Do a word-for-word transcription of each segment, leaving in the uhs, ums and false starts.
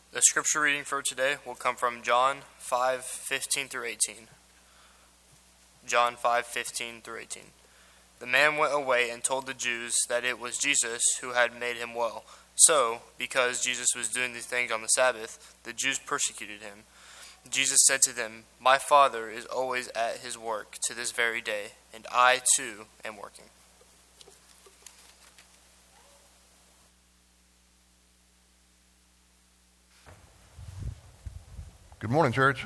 The scripture reading for today will come from John five fifteen through eighteen. John five fifteen through eighteen. The man went away and told the Jews that it was Jesus who had made him well. So, because Jesus was doing these things on the Sabbath, the Jews persecuted him. Jesus said to them, "My Father is always at his work to this very day, and I too am working." Good morning, church.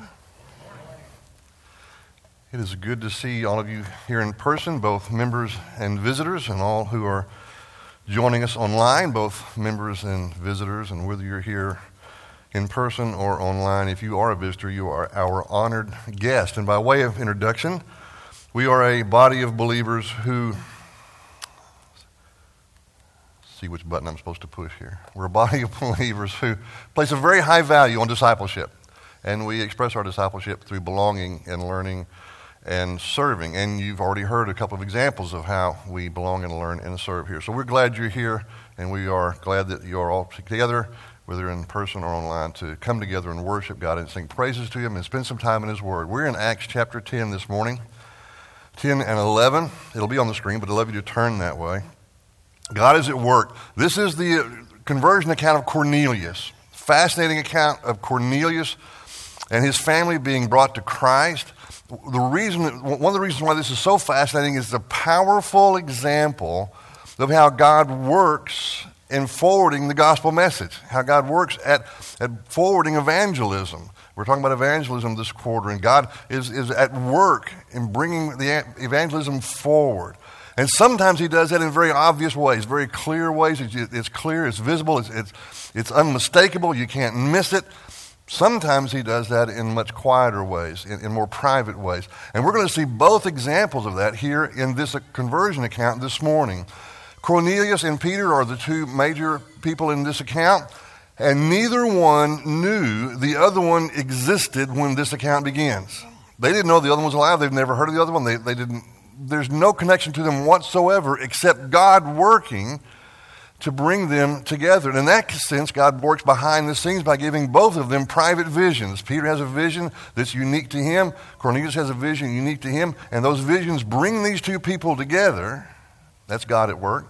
It is good to see all of you here in person, both members and visitors, and all who are joining us online, both members and visitors, and whether you're here in person or online. If you are a visitor, you are our honored guest. And by way of introduction, we are a body of believers who, see which button I'm supposed to push here. We're a body of believers who place a very high value on discipleship. And we express our discipleship through belonging and learning and serving. And you've already heard a couple of examples of how we belong and learn and serve here. So we're glad you're here, and we are glad that you are all together, whether in person or online, to come together and worship God and sing praises to Him and spend some time in His Word. We're in Acts chapter ten this morning, ten and eleven. It'll be on the screen, but I'd love you to turn that way. God is at work. This is the conversion account of Cornelius. Fascinating account of Cornelius and his family being brought to Christ. The reason, one of the reasons why this is so fascinating is the powerful example of how God works in forwarding the gospel message, how God works at, at forwarding evangelism. We're talking about evangelism this quarter, and God is, is at work in bringing the evangelism forward. And sometimes He does that in very obvious ways, very clear ways. It's, it's clear, it's visible, it's, it's, it's unmistakable, you can't miss it. Sometimes He does that in much quieter ways, in, in more private ways. And we're going to see both examples of that here in this conversion account this morning. Cornelius and Peter are the two major people in this account, and neither one knew the other one existed when this account begins. They didn't know the other one was alive. They've never heard of the other one. They, they didn't. There's no connection to them whatsoever except God working to bring them together. And in that sense, God works behind the scenes by giving both of them private visions. Peter has a vision that's unique to him. Cornelius has a vision unique to him. And those visions bring these two people together. That's God at work.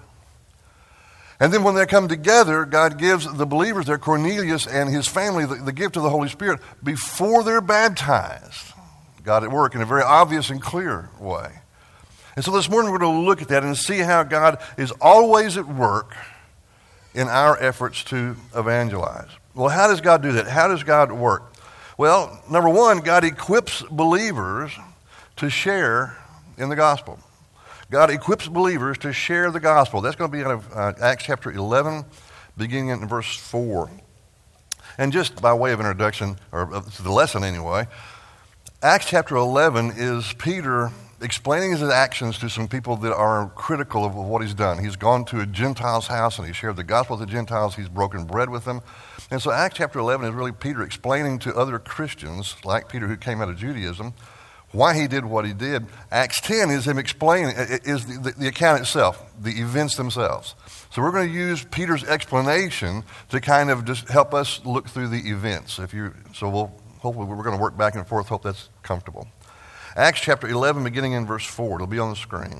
And then when they come together, God gives the believers there, Cornelius and his family, the, the gift of the Holy Spirit before they're baptized. God at work in a very obvious and clear way. And so this morning we're going to look at that and see how God is always at work in our efforts to evangelize. Well, how does God do that? How does God work? Well, number one, God equips believers to share in the gospel. God equips believers to share the gospel. That's going to be out of uh, Acts chapter eleven, beginning in verse four. And just by way of introduction, or uh, to the lesson anyway, Acts chapter eleven is Peter explaining his actions to some people that are critical of what he's done. He's gone to a Gentile's house and he shared the gospel with the Gentiles. He's broken bread with them. And so Acts chapter eleven is really Peter explaining to other Christians, like Peter who came out of Judaism, why he did what he did. Acts ten is him explaining, is the, the, the account itself, the events themselves. So we're going to use Peter's explanation to kind of just help us look through the events. If you, so we'll hopefully we're going to work back and forth. Hope that's comfortable. Acts chapter eleven, beginning in verse four. It'll be on the screen.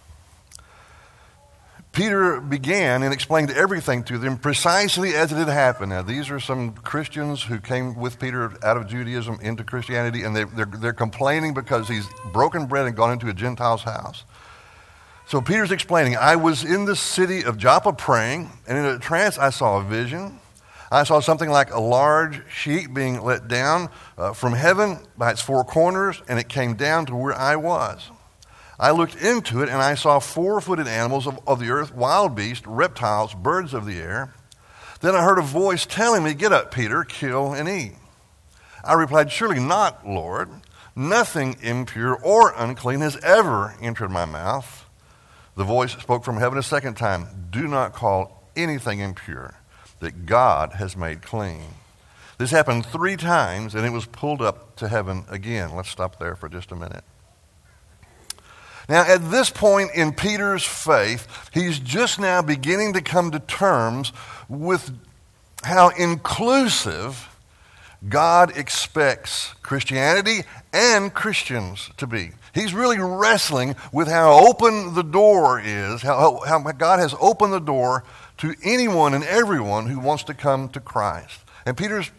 Peter began and explained everything to them precisely as it had happened. Now, these are some Christians who came with Peter out of Judaism into Christianity, and they, they're, they're complaining because he's broken bread and gone into a Gentile's house. So Peter's explaining, I was in the city of Joppa praying, and in a trance I saw a vision. I saw something like a large sheet being let down uh, from heaven by its four corners, and it came down to where I was. I looked into it, and I saw four-footed animals of, of the earth, wild beasts, reptiles, birds of the air. Then I heard a voice telling me, get up, Peter, kill and eat. I replied, surely not, Lord. Nothing impure or unclean has ever entered my mouth. The voice spoke from heaven a second time, do not call anything impure that God has made clean. This happened three times, and it was pulled up to heaven again. Let's stop there for just a minute. Now, at this point in Peter's faith, he's just now beginning to come to terms with how inclusive God expects Christianity and Christians to be. He's really wrestling with how open the door is, how, how God has opened the door to anyone and everyone who wants to come to Christ. And Peter's,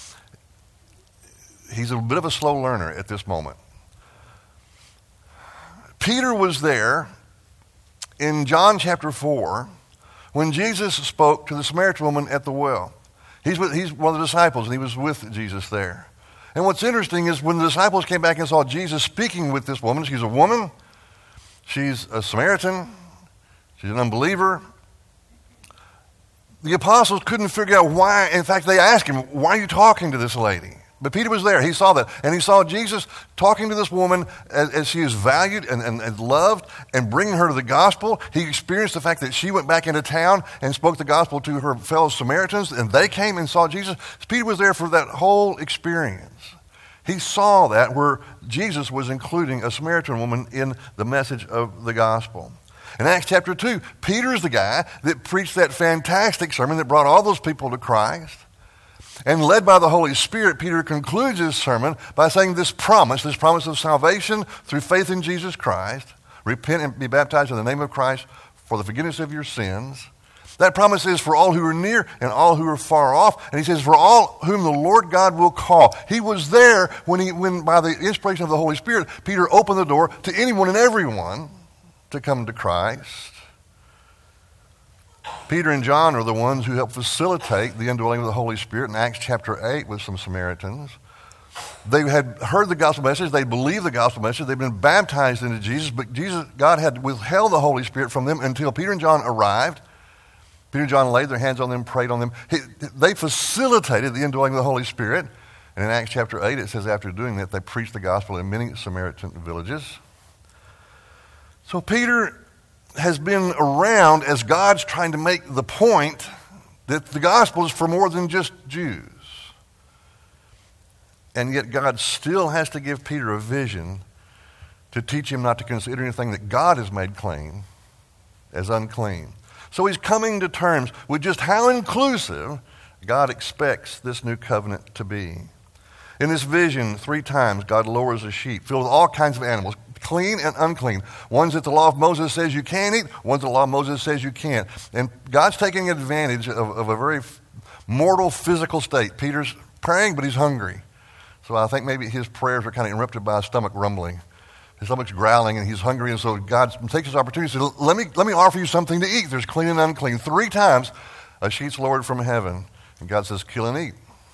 he's a bit of a slow learner at this moment. Peter was there in John chapter four when Jesus spoke to the Samaritan woman at the well. He's, with, he's one of the disciples, and he was with Jesus there. And what's interesting is when the disciples came back and saw Jesus speaking with this woman, she's a woman, she's a Samaritan, she's an unbeliever. The apostles couldn't figure out why. In fact, they asked him, why are you talking to this lady? But Peter was there. He saw that. And he saw Jesus talking to this woman as, as she is valued and, and, and loved and bringing her to the gospel. He experienced the fact that she went back into town and spoke the gospel to her fellow Samaritans, and they came and saw Jesus. Peter was there for that whole experience. He saw that where Jesus was including a Samaritan woman in the message of the gospel. In Acts chapter two, Peter's the guy that preached that fantastic sermon that brought all those people to Christ. And led by the Holy Spirit, Peter concludes his sermon by saying this promise, this promise of salvation through faith in Jesus Christ. Repent and be baptized in the name of Christ for the forgiveness of your sins. That promise is for all who are near and all who are far off. And he says, for all whom the Lord God will call. He was there when, he, when by the inspiration of the Holy Spirit, Peter opened the door to anyone and everyone to come to Christ. Peter and John are the ones who help facilitate the indwelling of the Holy Spirit in Acts chapter eight with some Samaritans. They had heard the gospel message. They believed the gospel message. They'd been baptized into Jesus, but Jesus, God had withheld the Holy Spirit from them until Peter and John arrived. Peter and John laid their hands on them, prayed on them. He, they facilitated the indwelling of the Holy Spirit. And in Acts chapter eight, it says after doing that, they preached the gospel in many Samaritan villages. So Peter has been around as God's trying to make the point that the gospel is for more than just Jews. And yet God still has to give Peter a vision to teach him not to consider anything that God has made clean as unclean. So he's coming to terms with just how inclusive God expects this new covenant to be. In this vision, three times God lowers a sheet filled with all kinds of animals, clean and unclean. Ones that the law of Moses says you can eat, ones that the law of Moses says you can't. And God's taking advantage of, of a very mortal physical state. Peter's praying, but he's hungry. So I think maybe his prayers are kind of interrupted by a stomach rumbling. His stomach's growling and he's hungry, and so God takes this opportunity to say, let me, let me offer you something to eat. There's clean and unclean. Three times a sheet's lowered from heaven, and God says, kill and eat.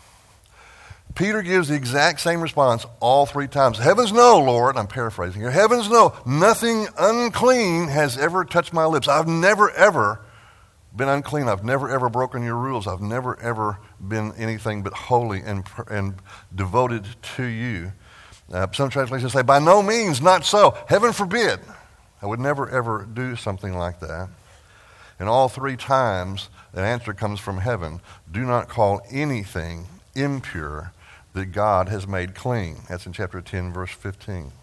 Peter gives the exact same response all three times. Heavens no, Lord. I'm paraphrasing here. Heavens no. Nothing unclean has ever touched my lips. I've never, ever been unclean. I've never, ever broken your rules. I've never, ever been anything but holy and, and devoted to you. Uh, some translations say, by no means, not so. Heaven forbid. I would never, ever do something like that. And all three times, an answer comes from heaven. Do not call anything impure that God has made clean. That's in chapter ten, verse fifteen.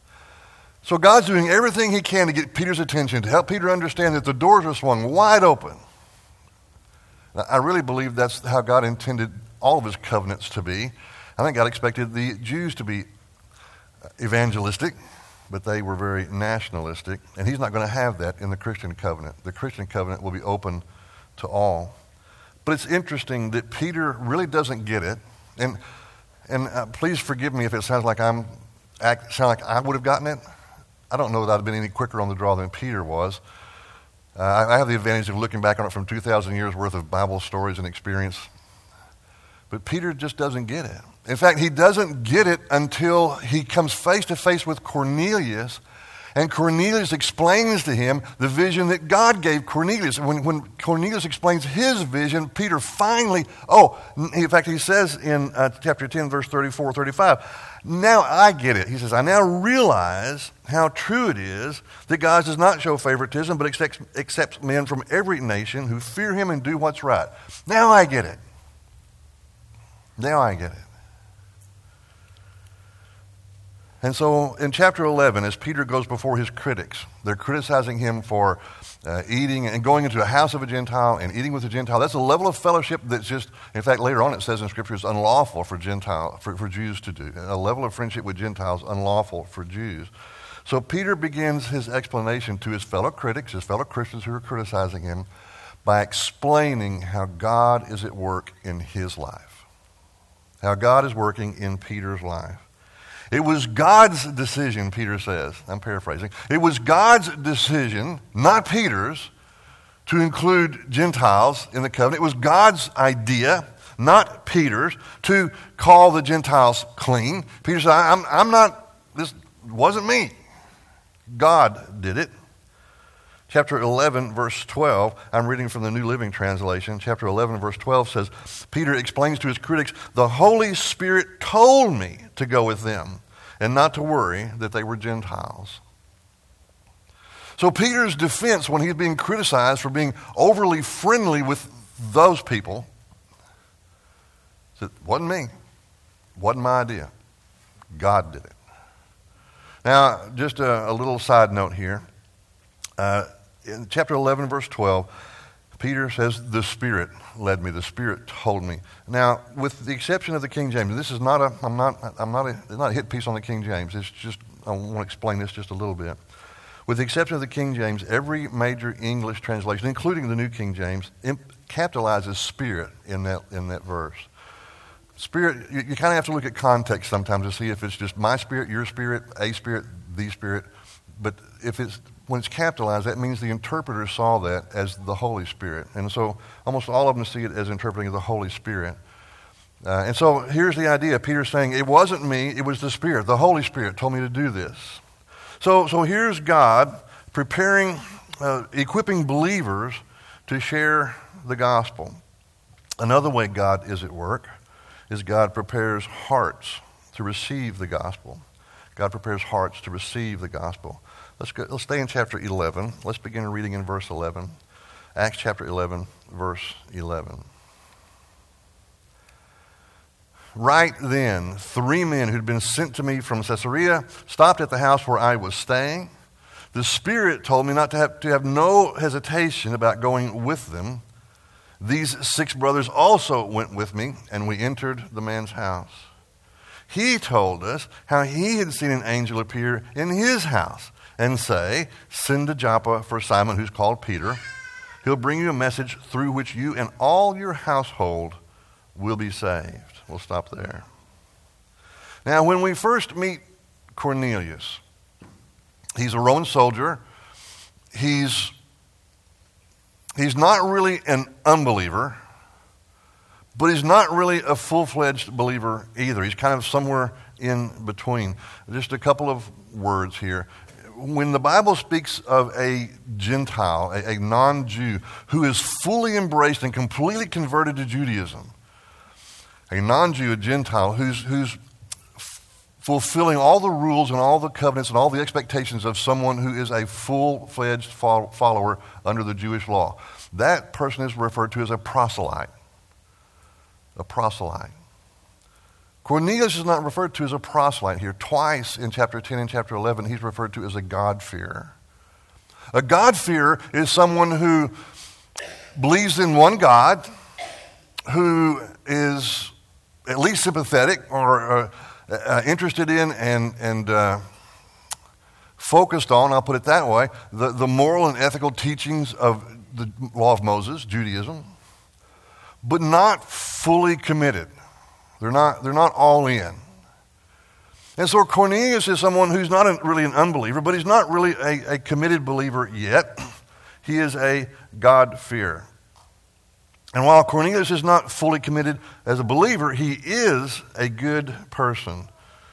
So God's doing everything he can to get Peter's attention, to help Peter understand that the doors are swung wide open. Now, I really believe that's how God intended all of his covenants to be. I think God expected the Jews to be evangelistic, but they were very nationalistic, and he's not going to have that in the Christian covenant. The Christian covenant will be open to all. But it's interesting that Peter really doesn't get it, and and uh, please forgive me if it sounds like I'm act, sound like I would have gotten it. I don't know that I'd have been any quicker on the draw than Peter was. Uh, I, I have the advantage of looking back on it from two thousand years worth of Bible stories and experience. But Peter just doesn't get it. In fact, he doesn't get it until he comes face to face with Cornelius, and Cornelius explains to him the vision that God gave Cornelius. When, when Cornelius explains his vision, Peter finally, oh, in fact, he says in uh, chapter ten, verse thirty-four, thirty-five, now I get it. He says, I now realize how true it is that God does not show favoritism, but accepts, accepts men from every nation who fear him and do what's right. Now I get it. Now I get it. And so in chapter eleven, as Peter goes before his critics, they're criticizing him for uh, eating and going into a house of a Gentile and eating with a Gentile. That's a level of fellowship that's just, in fact, later on it says in Scripture, it's unlawful for Gentile, for, for Jews to do. A level of friendship with Gentiles, unlawful for Jews. So Peter begins his explanation to his fellow critics, his fellow Christians who are criticizing him, by explaining how God is at work in his life. How God is working in Peter's life. It was God's decision, Peter says. I'm paraphrasing. It was God's decision, not Peter's, to include Gentiles in the covenant. It was God's idea, not Peter's, to call the Gentiles clean. Peter said, I'm, I'm not, this wasn't me. God did it. Chapter eleven, verse twelve, I'm reading from the New Living Translation. Chapter eleven, verse twelve says, Peter explains to his critics, the Holy Spirit told me to go with them and not to worry that they were Gentiles. So Peter's defense when he's being criticized for being overly friendly with those people, it wasn't me. Wasn't my idea. God did it. Now, just a, a little side note here. Uh, in chapter eleven, verse twelve, Peter says, the Spirit led me. The Spirit told me. Now, with the exception of the King James, this is not a, I'm not, I'm not a, it's not a hit piece on the King James. It's just, I want to explain this just a little bit. With the exception of the King James, every major English translation, including the New King James, imp, capitalizes Spirit in that, in that verse. Spirit, you, you kind of have to look at context sometimes to see if it's just my spirit, your spirit, a spirit, the Spirit. But if it's, when it's capitalized, that means the interpreter saw that as the Holy Spirit. And so almost all of them see it as interpreting the Holy Spirit. Uh, and so here's the idea. Peter's saying, it wasn't me, it was the Spirit. The Holy Spirit told me to do this. So, so here's God preparing, uh, equipping believers to share the gospel. Another way God is at work is God prepares hearts to receive the gospel. God prepares hearts to receive the gospel. Let's go, let's stay in chapter eleven. Let's begin reading in verse eleven. Acts chapter eleven, verse eleven. Right then, three men who'd been sent to me from Caesarea stopped at the house where I was staying. The Spirit told me not to have, to have no hesitation about going with them. These six brothers also went with me, and we entered the man's house. He told us how he had seen an angel appear in his house and say, send to Joppa for Simon, who's called Peter. He'll bring you a message through which you and all your household will be saved. We'll stop there. Now, when we first meet Cornelius, he's a Roman soldier. He's, he's not really an unbeliever, but he's not really a full-fledged believer either. He's kind of somewhere in between. Just a couple of words here. When the Bible speaks of a Gentile, a, a non-Jew, who is fully embraced and completely converted to Judaism, a non-Jew, a Gentile, who's, who's fulfilling all the rules and all the covenants and all the expectations of someone who is a full-fledged follower under the Jewish law, that person is referred to as a proselyte. A proselyte. Cornelius is not referred to as a proselyte here. Twice in chapter ten and chapter eleven, he's referred to as a God-fearer. A God-fearer is someone who believes in one God, who is at least sympathetic or uh, uh, interested in and, and uh, focused on, I'll put it that way, the, the moral and ethical teachings of the law of Moses, Judaism, but not fully committed. They're not, they're not all in. And so Cornelius is someone who's not a, really an unbeliever, but he's not really a, a committed believer yet. He is a God-fearer. And while Cornelius is not fully committed as a believer, he is a good person.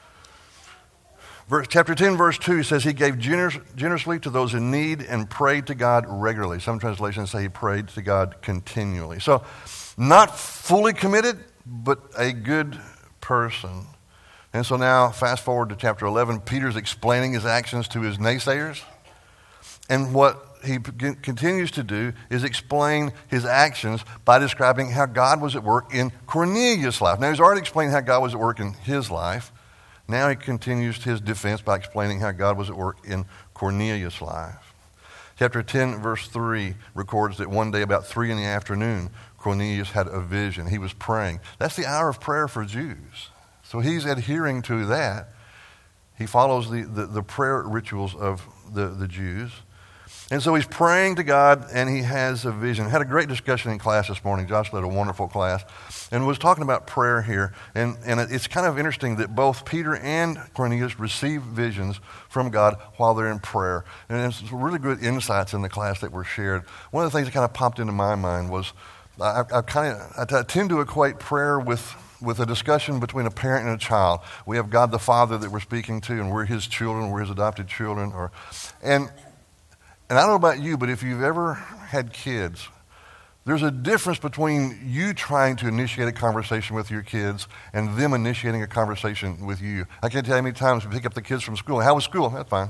Verse, chapter ten, verse two says he gave generous, generously to those in need and prayed to God regularly. Some translations say he prayed to God continually. So not fully committed, but a good person. And so now, fast forward to chapter eleven, Peter's explaining his actions to his naysayers. And what he continues to do is explain his actions by describing how God was at work in Cornelius' life. Now, he's already explained how God was at work in his life. Now he continues his defense by explaining how God was at work in Cornelius' life. Chapter ten, verse three records that one day about three in the afternoon, Cornelius had a vision. He was praying. That's the hour of prayer for Jews. So he's adhering to that. He follows the, the, the prayer rituals of the, the Jews. And so he's praying to God, and he has a vision. Had a great discussion in class this morning. Josh led a wonderful class, and was talking about prayer here. And, and it's kind of interesting that both Peter and Cornelius receive visions from God while they're in prayer. And there's some really good insights in the class that were shared. One of the things that kind of popped into my mind was I, I kind of I, t- I tend to equate prayer with with a discussion between a parent and a child. We have God the Father that we're speaking to, and we're his children, we're his adopted children. Or, and And I don't know about you, but if you've ever had kids, there's a difference between you trying to initiate a conversation with your kids and them initiating a conversation with you. I can't tell you how many times we pick up the kids from school. How was school? That's fine.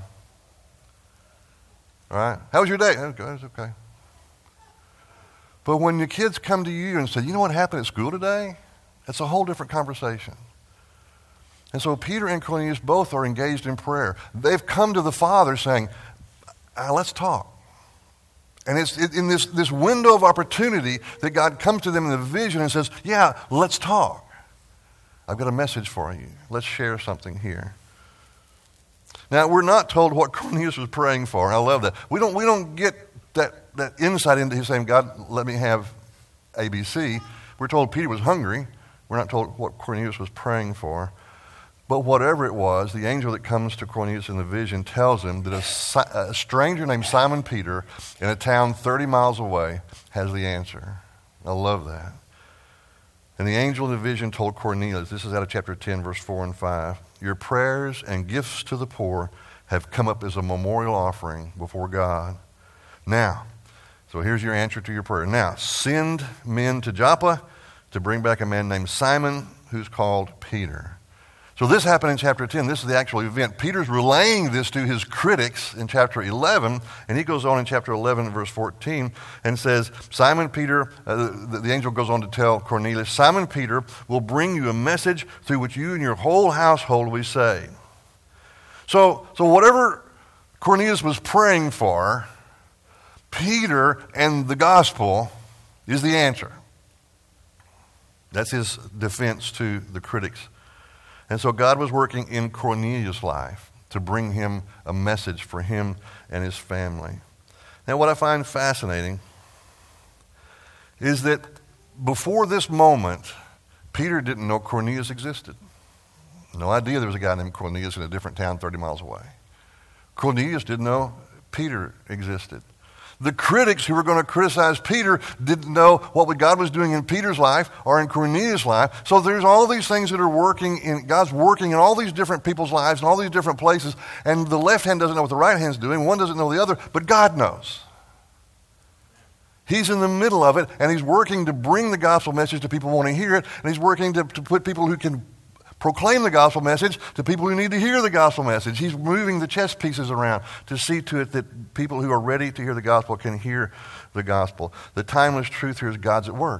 All right. How was your day? That's good. That's okay. But when your kids come to you and say, you know what happened at school today? It's a whole different conversation. And so Peter and Cornelius both are engaged in prayer. They've come to the Father saying, Uh, let's talk. And it's in this, this window of opportunity that God comes to them in the vision and says, yeah, let's talk. I've got a message for you. Let's share something here. Now, we're not told what Cornelius was praying for. I love that. We don't, we don't get that, that insight into his saying, God, let me have A B C. We're told Peter was hungry. We're not told what Cornelius was praying for. But whatever it was, the angel that comes to Cornelius in the vision tells him that a, a stranger named Simon Peter in a town thirty miles away has the answer. I love that. And the angel in the vision told Cornelius, this is out of chapter ten, verse four and five, your prayers and gifts to the poor have come up as a memorial offering before God. Now, so here's your answer to your prayer. Now, send men to Joppa to bring back a man named Simon who's called Peter. So this happened in chapter ten. This is the actual event. Peter's relaying this to his critics in chapter eleven, and he goes on in chapter eleven, verse fourteen, and says, Simon Peter, uh, the, the angel goes on to tell Cornelius, Simon Peter will bring you a message through which you and your whole household will be saved. So, so whatever Cornelius was praying for, Peter and the gospel is the answer. That's his defense to the critics. And so God was working in Cornelius' life to bring him a message for him and his family. Now, what I find fascinating is that before this moment, Peter didn't know Cornelius existed. No idea there was a guy named Cornelius in a different town thirty miles away. Cornelius didn't know Peter existed. The critics who were going to criticize Peter didn't know what God was doing in Peter's life or in Cornelius' life. So there's all these things that are working, in God's working in all these different people's lives in all these different places, and the left hand doesn't know what the right hand's doing, one doesn't know the other, but God knows. He's in the middle of it, and he's working to bring the gospel message to people who want to hear it, and he's working to, to put people who can proclaim the gospel message to people who need to hear the gospel message. He's moving the chess pieces around to see to it that people who are ready to hear the gospel can hear the gospel. The timeless truth here is God's at work.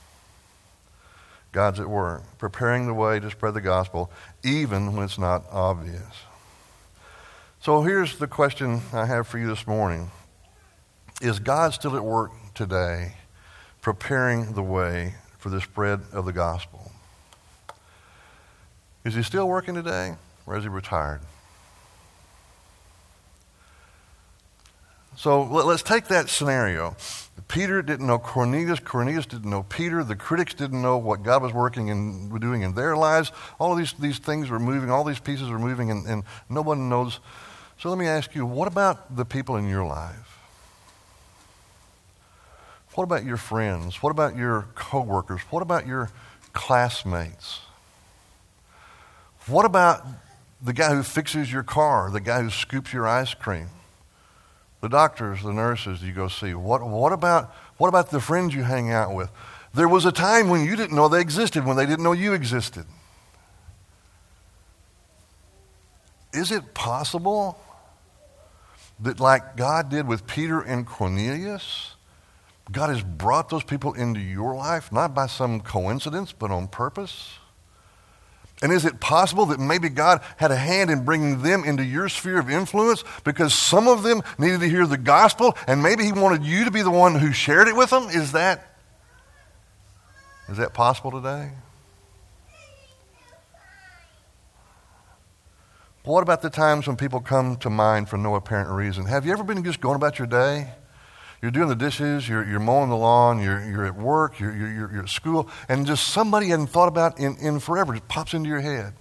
God's at work, preparing the way to spread the gospel, even when it's not obvious. So here's the question I have for you this morning. Is God still at work today, preparing the way for the spread of the gospel? Is he still working today, or is he retired? So let's take that scenario. Peter didn't know Cornelius. Cornelius didn't know Peter. The critics didn't know what God was working and doing in their lives. All of these, these things were moving. All these pieces were moving, and, and no one knows. So let me ask you, what about the people in your life? What about your friends? What about your coworkers? What about your classmates? What about the guy who fixes your car, the guy who scoops your ice cream, the doctors, the nurses you go see? What, what about, what about the friends you hang out with? There was a time when you didn't know they existed, when they didn't know you existed. Is it possible that, like God did with Peter and Cornelius, God has brought those people into your life, not by some coincidence, but on purpose? And is it possible that maybe God had a hand in bringing them into your sphere of influence because some of them needed to hear the gospel and maybe he wanted you to be the one who shared it with them? Is that, is that possible today? What about the times when people come to mind for no apparent reason? Have you ever been just going about your day? You're doing the dishes, you're, you're mowing the lawn, you're, you're at work, you're, you're, you're at school, and just somebody you hadn't thought about in, in forever just pops into your head.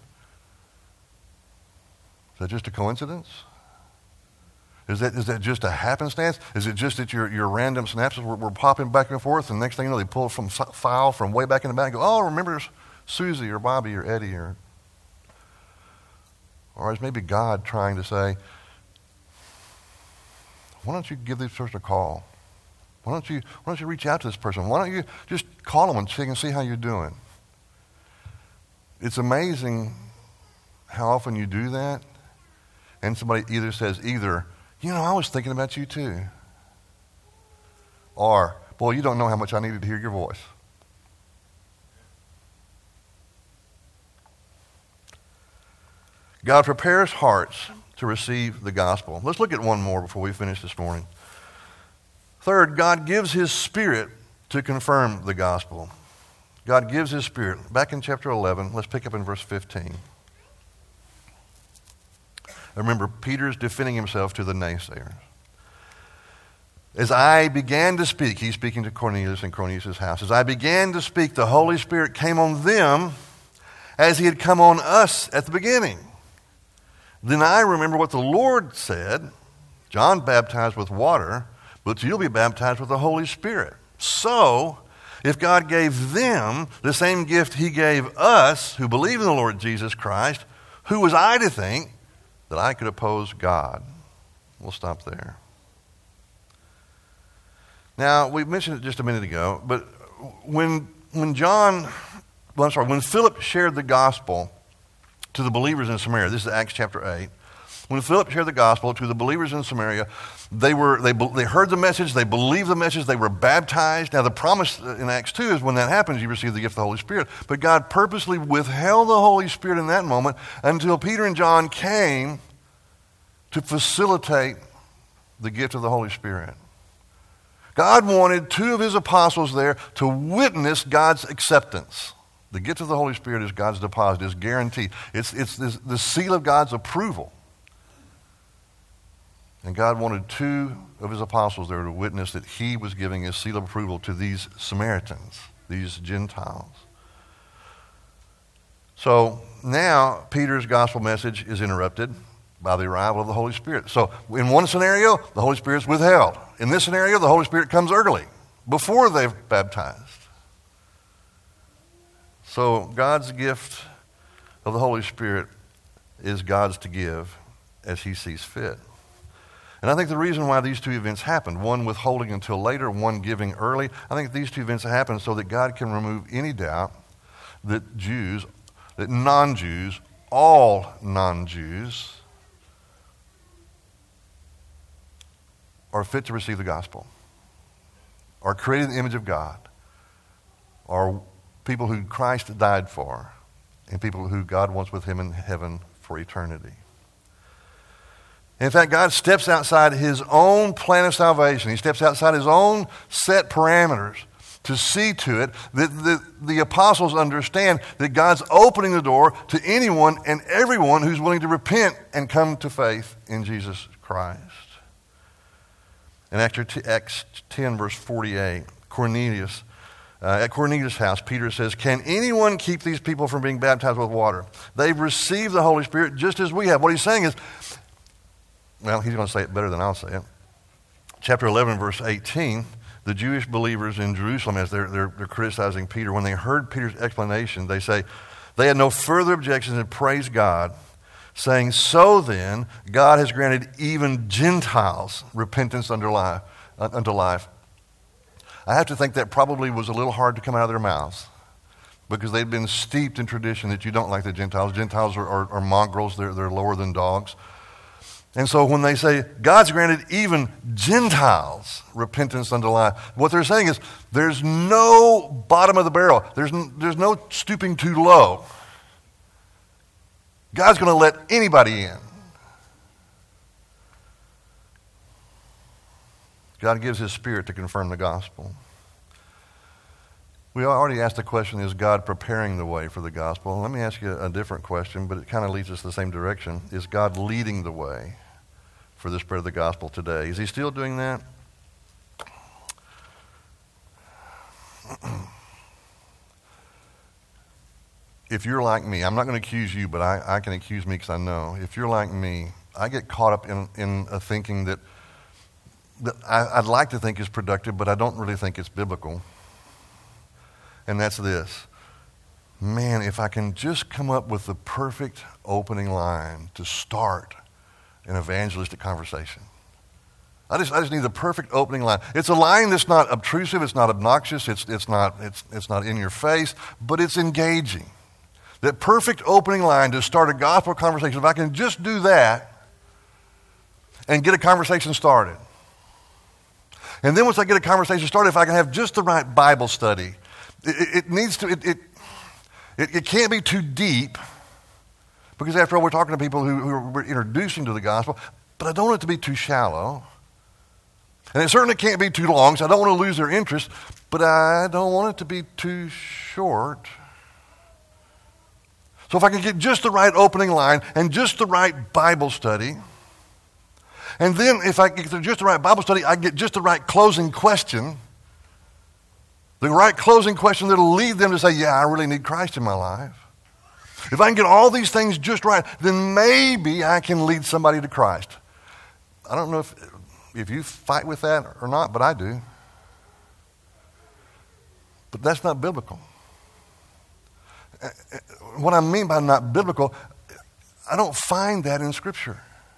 Is that just a coincidence? Is that is that just a happenstance? Is it just that your, your random synapses were, were popping back and forth, and next thing you know, they pull from file from way back in the back and go, oh, remember Susie or Bobby or Eddie? Or, or is maybe God trying to say, why don't you give this person a call? Why don't you why don't you reach out to this person? Why don't you just call them and check and see how you're doing? It's amazing how often you do that, and somebody either says either, you know, I was thinking about you too, or, boy, you don't know how much I needed to hear your voice. God prepares hearts to receive the gospel. Let's look at one more before we finish this morning. Third, God gives his Spirit to confirm the gospel. God gives his Spirit. Back in chapter eleven, let's pick up in verse fifteen. Remember, Peter's defending himself to the naysayers. As I began to speak, he's speaking to Cornelius in Cornelius' house. As I began to speak, the Holy Spirit came on them as he had come on us at the beginning. Then I remember what the Lord said, John baptized with water, but you'll be baptized with the Holy Spirit. So, if God gave them the same gift he gave us who believe in the Lord Jesus Christ, who was I to think that I could oppose God? We'll stop there. Now, we mentioned it just a minute ago, but when when John, well, I'm sorry, when Philip shared the gospel to the believers in Samaria, this is Acts chapter eight, when Philip shared the gospel to the believers in Samaria, they were they they heard the message, they believed the message, they were baptized. Now the promise in Acts two is when that happens, you receive the gift of the Holy Spirit. But God purposely withheld the Holy Spirit in that moment until Peter and John came to facilitate the gift of the Holy Spirit. God wanted two of his apostles there to witness God's acceptance. The gift of the Holy Spirit is God's deposit, is guaranteed. It's, it's this, the seal of God's approval. And God wanted two of his apostles there to witness that he was giving his seal of approval to these Samaritans, these Gentiles. So now Peter's gospel message is interrupted by the arrival of the Holy Spirit. So in one scenario, the Holy Spirit's withheld. In this scenario, the Holy Spirit comes early, before they've baptized. So God's gift of the Holy Spirit is God's to give as he sees fit. And I think the reason why these two events happened, one withholding until later, one giving early, I think these two events happened so that God can remove any doubt that Jews, that non-Jews, all non-Jews, are fit to receive the gospel, are created in the image of God, are people who Christ died for, and people who God wants with him in heaven for eternity. In fact, God steps outside his own plan of salvation. He steps outside his own set parameters to see to it that the, the apostles understand that God's opening the door to anyone and everyone who's willing to repent and come to faith in Jesus Christ. In Acts ten, verse forty-eight, Cornelius, uh, at Cornelius' house, Peter says, can anyone keep these people from being baptized with water? They've received the Holy Spirit just as we have. What he's saying is, well, he's going to say it better than I'll say it. Chapter eleven, verse eighteen, the Jewish believers in Jerusalem, as they're, they're, they're criticizing Peter, when they heard Peter's explanation, they say, they had no further objections and praised God, saying, so then, God has granted even Gentiles repentance unto life. Uh, unto life. I have to think that probably was a little hard to come out of their mouths because they'd been steeped in tradition that you don't like the Gentiles. Gentiles are, are, are mongrels. They're, they're lower than dogs. And so when they say, God's granted even Gentiles repentance unto life, what they're saying is there's no bottom of the barrel. There's, n- there's no stooping too low. God's going to let anybody in. God gives his Spirit to confirm the gospel. We already asked the question, is God preparing the way for the gospel? Let me ask you a different question, but it kind of leads us the same direction. Is God leading the way for the spread of the gospel today? Is he still doing that? If you're like me, I'm not going to accuse you, but I, I can accuse me because I know. If you're like me, I get caught up in, in a thinking that, that I, I'd like to think is productive, but I don't really think it's biblical. And that's this. Man, if I can just come up with the perfect opening line to start an evangelistic conversation. I just I just need the perfect opening line. It's a line that's not obtrusive, it's not obnoxious, it's it's not it's it's not in your face, but it's engaging. That perfect opening line to start a gospel conversation, if I can just do that and get a conversation started. And then once I get a conversation started, if I can have just the right Bible study, it, it, it needs to, it, it, it, it can't be too deep, because after all, we're talking to people who, who we're introducing to the gospel, but I don't want it to be too shallow. And it certainly can't be too long, so I don't want to lose their interest, but I don't want it to be too short. So if I can get just the right opening line and just the right Bible study, and then if I get just the right Bible study, I get just the right closing question, the right closing question that will lead them to say, yeah, I really need Christ in my life. If I can get all these things just right, then maybe I can lead somebody to Christ. I don't know if, if you fight with that or not, but I do. But that's not biblical. What I mean by not biblical, I don't find that in Scripture.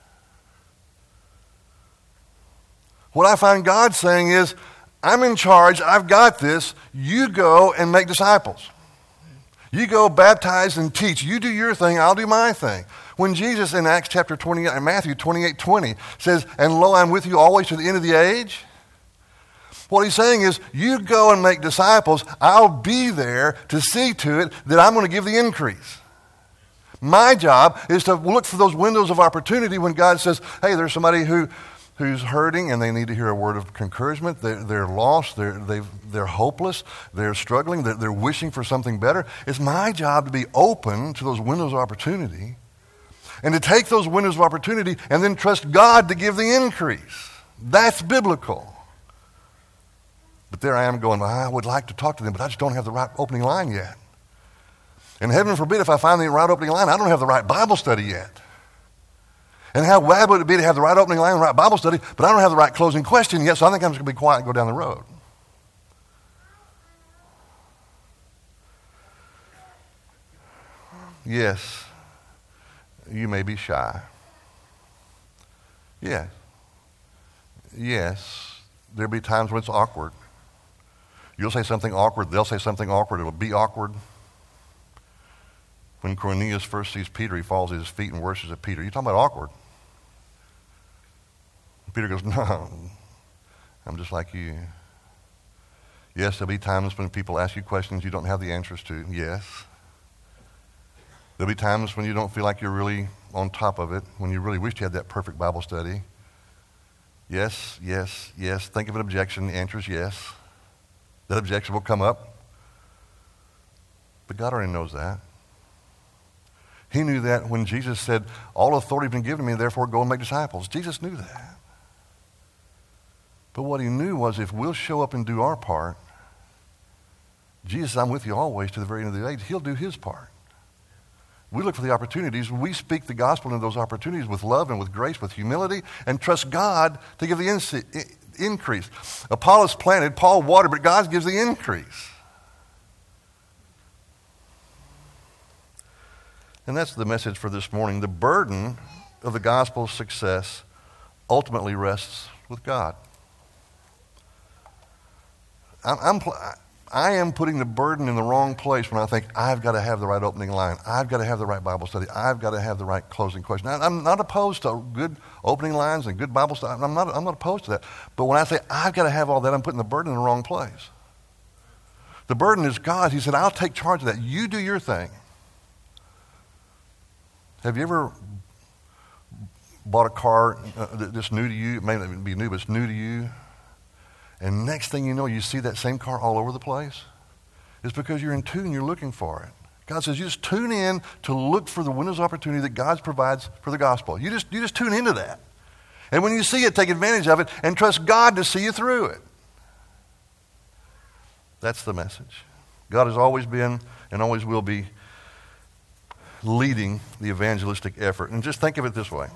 What I find God saying is, I'm in charge, I've got this, you go and make disciples. You go baptize and teach. You do your thing, I'll do my thing. When Jesus in Acts chapter twenty, in Matthew twenty-eight twenty says, and lo, I'm with you always to the end of the age. What he's saying is, you go and make disciples, I'll be there to see to it that I'm going to give the increase. My job is to look for those windows of opportunity when God says, hey, there's somebody who who's hurting and they need to hear a word of encouragement. They're, they're lost. They're, they've, they're hopeless. They're struggling. They're, they're wishing for something better. It's my job to be open to those windows of opportunity and to take those windows of opportunity and then trust God to give the increase. That's biblical. But there I am going, well, I would like to talk to them, but I just don't have the right opening line yet. And heaven forbid if I find the right opening line, I don't have the right Bible study yet. And how bad would it be to have the right opening line and the right Bible study, but I don't have the right closing question yet, so I think I'm just going to be quiet and go down the road. Yes, you may be shy. Yes. Yes, there'll be times when it's awkward. You'll say something awkward, they'll say something awkward, it'll be awkward. When Cornelius first sees Peter, he falls at his feet and worships at Peter. You're talking about awkward. Peter goes, no, I'm just like you. Yes, there'll be times when people ask you questions you don't have the answers to. Yes. There'll be times when you don't feel like you're really on top of it, when you really wish you had that perfect Bible study. Yes, yes, yes. Think of an objection. The answer is yes. That objection will come up. But God already knows that. He knew that when Jesus said, all authority has been given to me, therefore go and make disciples. Jesus knew that. But what he knew was if we'll show up and do our part, Jesus, I'm with you always to the very end of the age, he'll do his part. We look for the opportunities. We speak the gospel into those opportunities with love and with grace, with humility, and trust God to give the in- increase. Apollos planted, Paul watered, but God gives the increase. And that's the message for this morning. The burden of the gospel's success ultimately rests with God. I'm, I'm, I am putting the burden in the wrong place when I think I've got to have the right opening line. I've got to have the right Bible study. I've got to have the right closing question. Now, I'm not opposed to good opening lines and good Bible study. I'm not, I'm not opposed to that. But when I say I've got to have all that, I'm putting the burden in the wrong place. The burden is God's. He said, I'll take charge of that. You do your thing. Have you ever bought a car uh, that's new to you? It may not be new, but it's new to you. And next thing you know, you see that same car all over the place. It's because you're in tune, you're looking for it. God says you just tune in to look for the windows of opportunity that God provides for the gospel. You just, you just tune into that. And when you see it, take advantage of it and trust God to see you through it. That's the message. God has always been and always will be leading the evangelistic effort. And just think of it this way.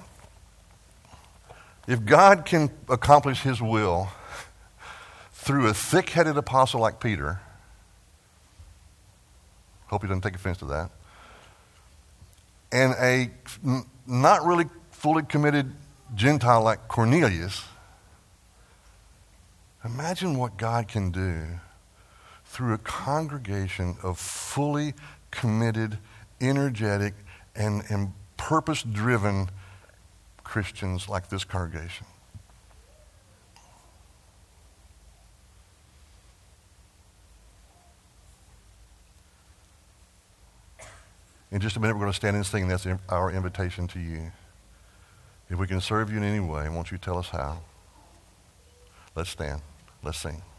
If God can accomplish his will through a thick-headed apostle like Peter, hope he doesn't take offense to that, and a n- not really fully committed Gentile like Cornelius, imagine what God can do through a congregation of fully committed, energetic, and, and purpose-driven Christians like this congregation. In just a minute, we're going to stand and sing. That's our invitation to you. If we can serve you in any way, won't you tell us how? Let's stand. Let's sing.